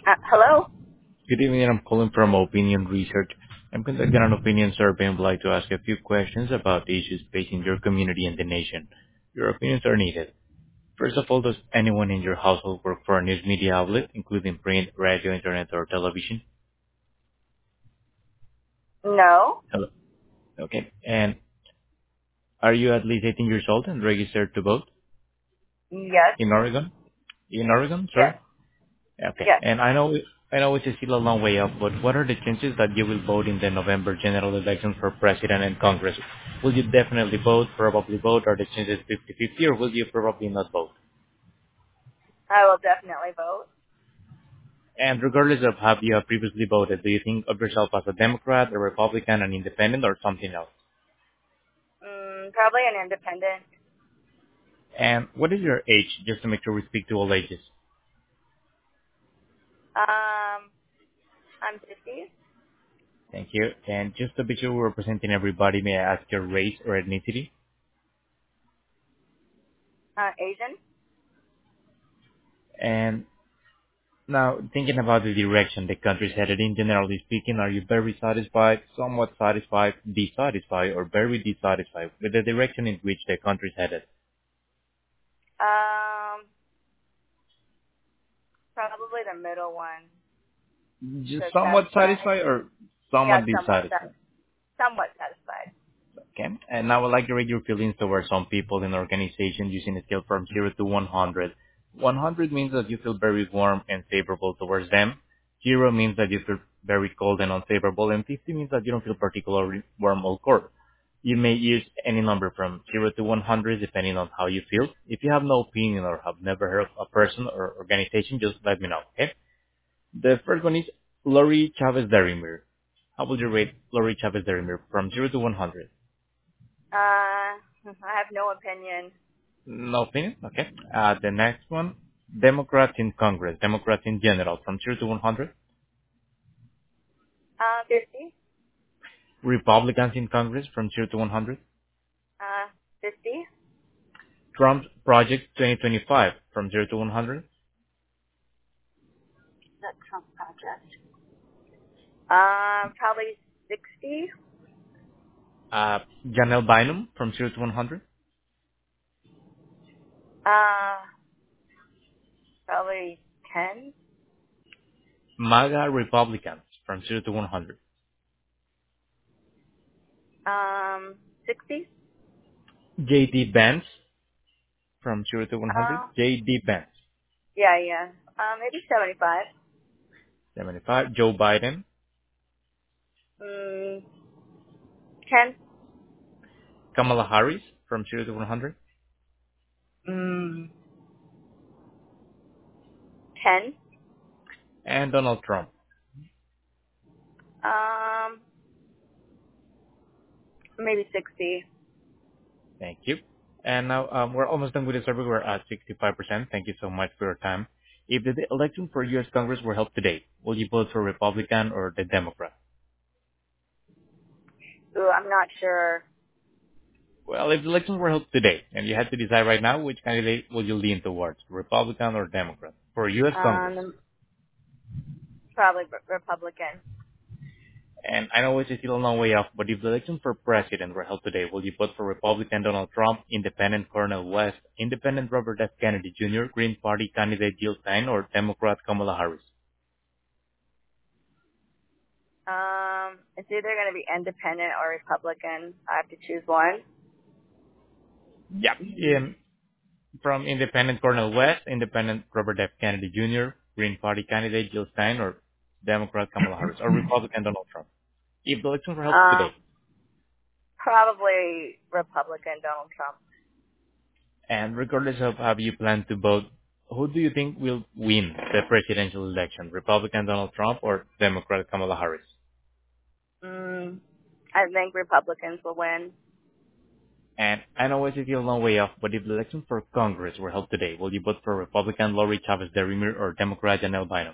Hello? Good evening. I'm calling from Opinion Research. I'm conducting an opinion survey and would like to ask a few questions about the issues facing your community and the nation. Your opinions are needed. First of all, does anyone in your household work for a news media outlet, including print, radio, internet, or television? No? Hello. Okay. And are you at least 18 years old and registered to vote Yes. in Oregon? In Oregon, sorry? Yes. Okay. Yes. And I know it's still a long way off, but what are the chances that you will vote in the November general elections for president and Congress? Will you definitely vote, probably vote, or the chances 50-50, or will you probably not vote? I will definitely vote. And regardless of how you have previously voted, do you think of yourself as a Democrat, a Republican, an independent, or something else? Probably an independent. And what is your age, just to make sure we speak to all ages? I'm 50. Thank you. And just to be sure we're representing everybody, may I ask your race or ethnicity? Asian. And now, thinking about the direction the country is headed in, generally speaking, are you very satisfied, somewhat satisfied, dissatisfied, or very dissatisfied with the direction in which the country is headed? Probably the middle one. Just The somewhat satisfied. satisfied or Yeah, somewhat dissatisfied? somewhat satisfied. Okay. And now I'd like to rate your feelings towards some people in the organization using a scale from 0 to 100. 100 means that you feel very warm and favorable towards them. 0 means that you feel very cold and unfavorable. And 50 means that you don't feel particularly warm or cold. You may use any number from 0 to 100 depending on how you feel. If you have no opinion or have never heard of a person or organization, just let me know, okay? The first one is Lori Chavez Derimir. How would you rate Lori Chavez Derimir from 0 to 100? I have no opinion. No opinion? Okay. The next one, Democrats in Congress, Democrats in general, from 0 to 100. 50. Republicans in Congress, from 0 to 100. 50. Trump's Project 2025, from 0 to 100. That Trump project. Probably 60. Janelle Bynum, from 0 to 100. Uh, Probably 10. MAGA Republicans, from 0 to 100. 60. JD Vance, from 0 to 100. JD Vance, Yeah. Maybe 75. 75. Joe Biden, 10. Kamala Harris, from 0 to 100. 10. And Donald Trump. Um, Maybe 60. Thank you. And now we're almost done with the survey. We're at 65%. Thank you so much for your time. If the election for U.S. Congress were held today, will you vote for Republican or the Democrat? Ooh, I'm not sure. Well, if the elections were held today and you had to decide right now, which candidate will you lean towards, Republican or Democrat, for U.S. Congress? Probably Republican. And I know it's still a long way off, but if the election for president were held today, will you vote for Republican Donald Trump, Independent Cornel West, Independent Robert F. Kennedy Jr., Green Party candidate Jill Stein, or Democrat Kamala Harris? It's either going to be independent or Republican. I have to choose one. Yeah. From Independent Cornel West, Independent Robert F. Kennedy Jr., Green Party candidate Jill Stein, or Democrat Kamala Harris, or Republican Donald Trump. If the elections were held Um, today, Probably Republican Donald Trump. and regardless of how you plan to vote, who do you think will win the presidential election, Republican Donald Trump or Democrat Kamala Harris? I think Republicans will win. And I know it's still a long way off, but if the elections for Congress were held today, will you vote for Republican Lori Chavez Derimir or Democrat Janelle Bynum?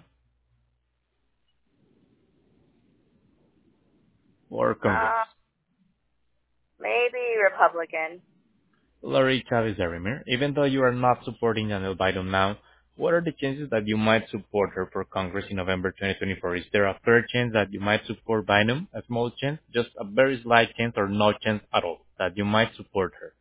Or Congress? Uh, Maybe Republican. Lori Chavez Derimir, even though you are not supporting Janelle Biden now, What are the chances that you might support her for Congress in November 2024? Is there a fair chance that you might support Bynum? A small chance? Just a very slight chance or no chance at all that you might support her?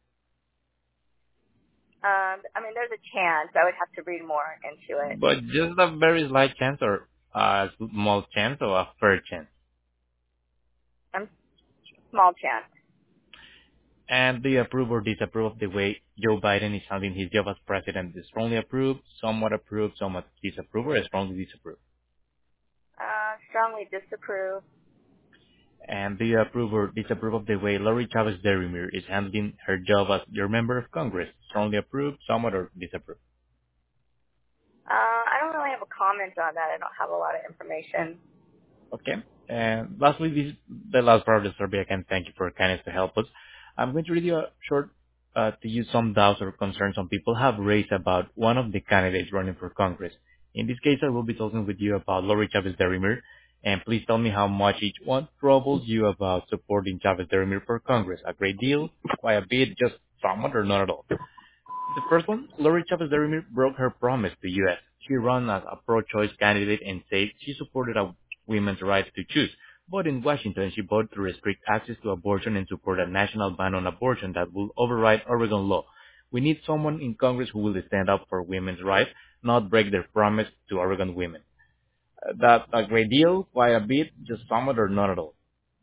I mean, there's a chance. I would have to read more into it. But just a very slight chance or a small chance or a fair chance? I'm small chance. And do you approve or disapprove of the way Joe Biden is handling his job as president? Strongly approve, somewhat disapprove, or strongly disapprove? Strongly disapprove. And do you approve or disapprove of the way Lori Chavez Derimir is handling her job as your member of Congress? Strongly approve, somewhat, or disapprove? I don't really have a comment on that. I don't have a lot of information. Okay. And lastly, this is the last part of the survey. Again, thank you for your kindness to help us. I'm going to read you a short to use some doubts or concerns some people have raised about one of the candidates running for Congress. In this case, I will be talking with you about Lori Chavez Derimir, and please tell me how much each one troubles you about supporting Chavez Derimir for Congress. A great deal, quite a bit, just somewhat, or not at all. The first one, Lori Chavez Derimir broke her promise to U.S. She ran as a pro-choice candidate and said she supported a women's right to choose. But in Washington, she voted to restrict access to abortion and support a national ban on abortion that will override Oregon law. We need someone in Congress who will stand up for women's rights, not break their promise to Oregon women. That's a great deal, quite a bit, just somewhat or not at all.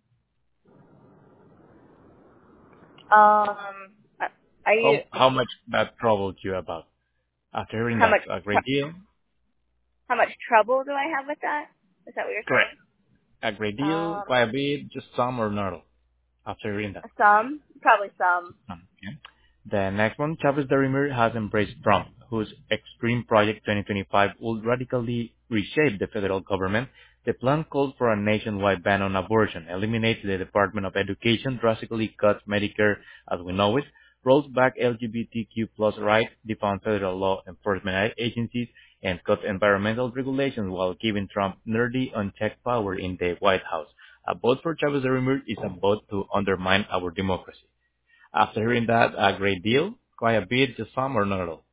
Are you? How much that troubled you about? After hearing How that, much? a great deal? How much trouble do I have with that? Is that what you're Correct. saying? A great deal, quite a bit, just some or not at all. After hearing that. Some, probably some. Okay. The next one, Chavez Derimir has embraced Trump, whose Extreme Project 2025 will radically reshape the federal government. The plan calls for a nationwide ban on abortion, eliminates the Department of Education, drastically cuts Medicare as we know it, rolls back LGBTQ plus rights, defunds federal law enforcement agencies, and cuts environmental regulations while giving Trump nearly unchecked power in the White House. A vote for Chavez Derimir is a vote to undermine our democracy. After hearing that a great deal, quite a bit, just some or not at all?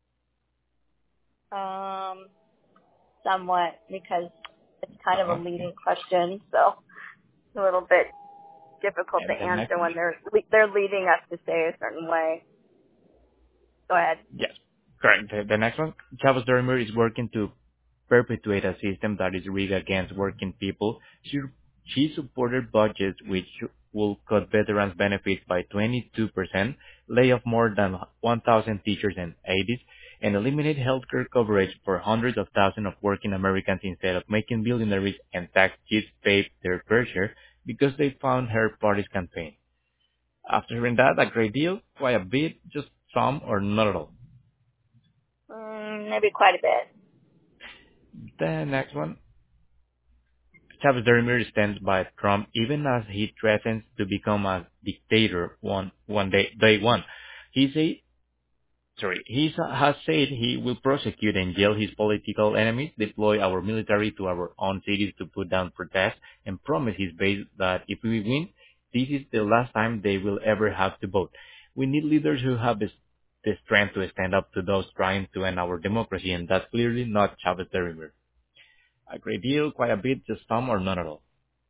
Somewhat, because it's kind of a Uh-huh. leading question, so it's a little bit difficult to And the next answer one? when they're leading us to say a certain way. Go ahead. Yes, correct. The next one, Chavez Derimir is working to perpetuate a system that is rigged against working people. She supported budgets which will cut veterans' benefits by 22%, lay off more than 1,000 teachers and aides, and eliminate healthcare coverage for hundreds of thousands of working Americans instead of making billionaires and tax cheats pay their fair share because they found her party's campaign. After hearing that, a great deal, quite a bit, just some or not at all. Maybe quite a bit. The next one, Chavez Derimir stands by Trump even as he threatens to become a dictator day one. He say, has said he will prosecute and jail his political enemies, deploy our military to our own cities to put down protests, and promise his base that if we win, this is the last time they will ever have to vote. We need leaders who have the strength to stand up to those trying to end our democracy, and that's clearly not Chavez Derimir. A great deal, quite a bit, just some or none at all.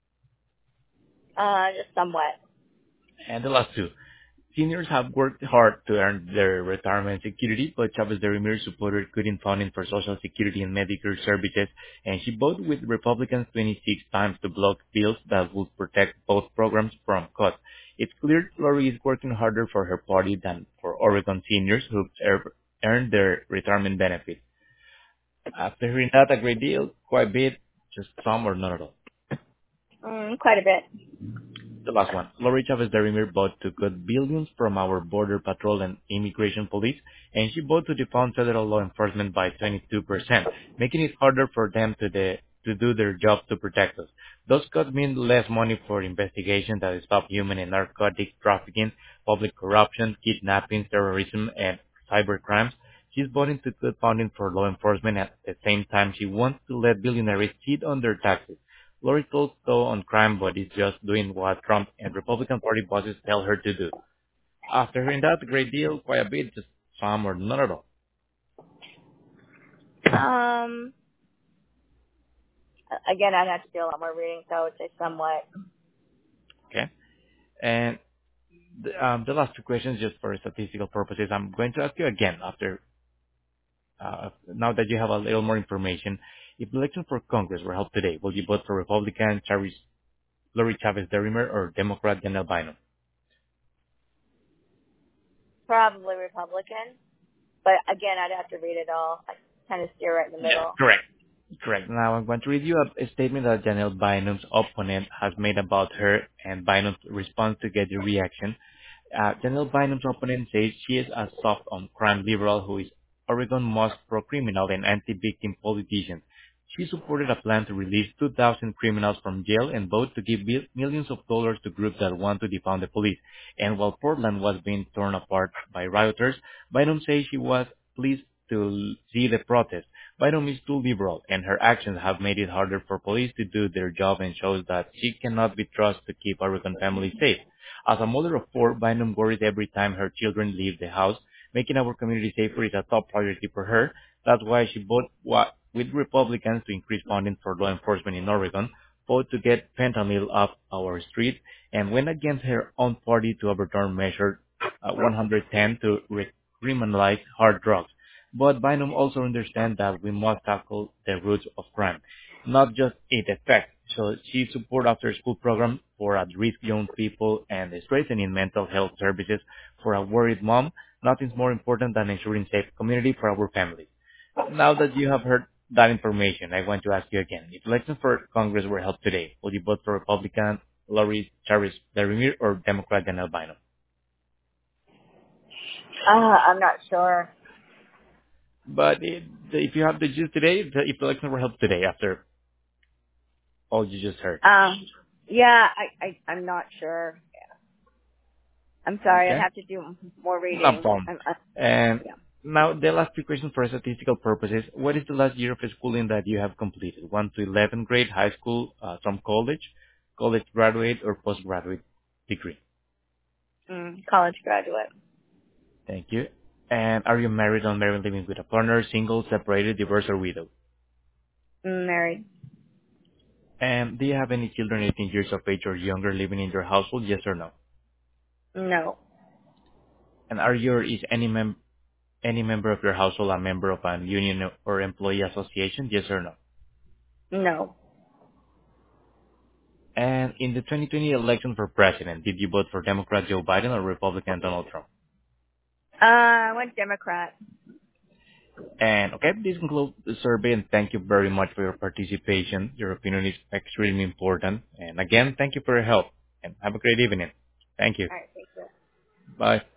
Just somewhat. And the last two. Seniors have worked hard to earn their retirement security, but Chavez Derimir supported cutting funding for Social Security and Medicare services, and she voted with Republicans 26 times to block bills that would protect both programs from cuts. It's clear Lori is working harder for her party than for Oregon seniors who've earned their retirement benefits. After hearing that a great deal, quite a bit, just some or none at all. Quite a bit. The last one. Lori Chavez Derimir voted to cut billions from our border patrol and immigration police, and she voted to defund federal law enforcement by 22%, making it harder for them to do their job to protect us. Those cuts mean less money for investigations that stop human and narcotic trafficking, public corruption, kidnapping, terrorism, and cyber crimes. She's voting to cut funding for law enforcement at the same time she wants to let billionaires cheat on their taxes. Lori talks though on crime, but is just doing what Trump and Republican Party bosses tell her to do. After hearing that a great deal, quite a bit, just some or none at all. Um, Again, I'd have to do a lot more reading, so I would say somewhat. Okay. And the last two questions, just for statistical purposes, I'm going to ask you again after now that you have a little more information. If the election for Congress were held today, will you vote for Republican Lori Chavez Derrimer or Democrat Daniel Bynum? Probably Republican, but again, I'd have to read it all. I kind of steer right in the middle. Correct. Correct. Now I'm going to read you a statement that Daniel Bynum's opponent has made about her and Bynum's response to get your reaction. Daniel Bynum's opponent says she is a soft on crime liberal who is Oregon's most pro-criminal and anti-victim politician. She supported a plan to release 2,000 criminals from jail and vote to give millions of dollars to groups that want to defund the police. And while Portland was being torn apart by rioters, Bynum says she was pleased to see the protest. Bynum is too liberal, and her actions have made it harder for police to do their job and shows that she cannot be trusted to keep Oregon families safe. As a mother of four, Bynum worries every time her children leave the house. Making our community safer is a top priority for her. That's why she voted with Republicans to increase funding for law enforcement in Oregon, voted to get fentanyl off our streets, and went against her own party to overturn Measure 110 to criminalize hard drugs. But Bynum also understands that we must tackle the roots of crime, not just its effects. So she supports after-school programs for at-risk young people and strengthening mental health services for a worried mom. Nothing's more important than ensuring safe community for our families. Now that you have heard that information, I want to ask you again. If elections for Congress were held today, would you vote for Republican Lori Chavez Derrimer or Democrat Daniel Bynum? I'm not sure. But if you have the gist today, if the elections were held today after all you just heard. Yeah, I'm not sure. I'm sorry, I'd Okay? have to do more No reading. problem. And Yeah. now the last two questions for statistical purposes. What is the last year of schooling that you have completed? 1 to 11th grade, high school, some college graduate, or postgraduate degree? College graduate. Thank you. And are you married, unmarried, living with a partner, single, separated, divorced, or widowed? Married. And do you have any children 18 years of age or younger living in your household? Yes or no? No. And is any member of your household a member of a union or employee association? Yes or no? No. And in the 2020 election for president, did you vote for Democrat Joe Biden or Republican Donald Trump? I went Democrat. And okay, this concludes the survey, and thank you very much for your participation. Your opinion is extremely important. And again, thank you for your help, and have a great evening. Thank you. All right, thank you. Bye.